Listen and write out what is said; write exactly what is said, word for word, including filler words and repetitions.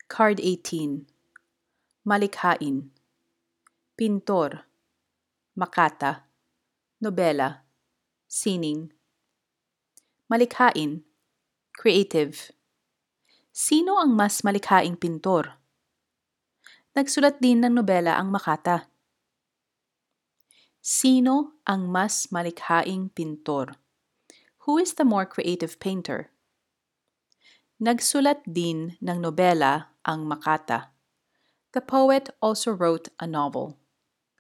Card eighteen. Malikhain. Pintor. Makata. Nobela. Sining. Malikhain. Creative. Sino ang mas malikhaing pintor? Nagsulat din ng nobela ang Makata. Sino ang mas malikhaing pintor? Who is the more creative painter? Nagsulat din ng nobela ang Makata. The poet also wrote a novel.